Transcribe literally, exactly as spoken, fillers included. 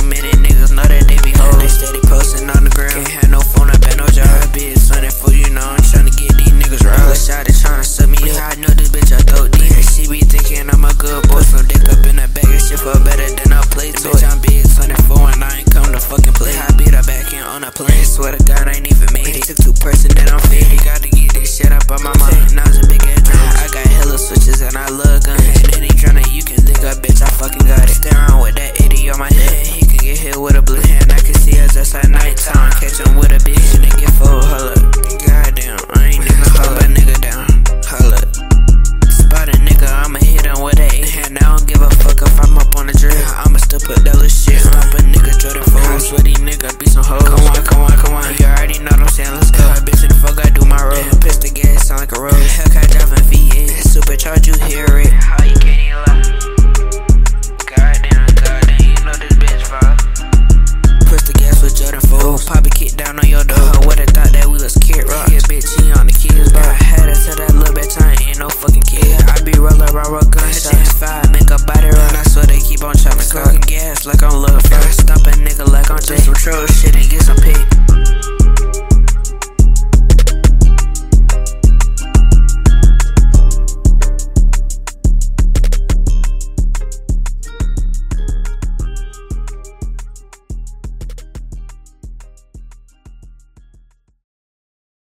many niggas know that they be hoes. They steady posting on the ground. Can't have no phone, I bet no job. I be a son for you know I'm tryna get these niggas right. Wish I tryna suck me up. I know this bitch I throw deep. She be thinking I'm a good boy. Some dick up in that bag and shit for better than I play to it. I'm big twenty-four and I ain't come to fucking play. I beat her back in on a plane. Swear to God I ain't even made it. Took two person that I'm faded. Gotta get this shit up on my mind. Now it's a big ass drum. I got hella switches and I love guns. And any drummer you can lick up, bitch, I fucking got it. Stay around with that eighty on my head. He could get hit with a blue hand. I can see us just at nighttime. Catch him with a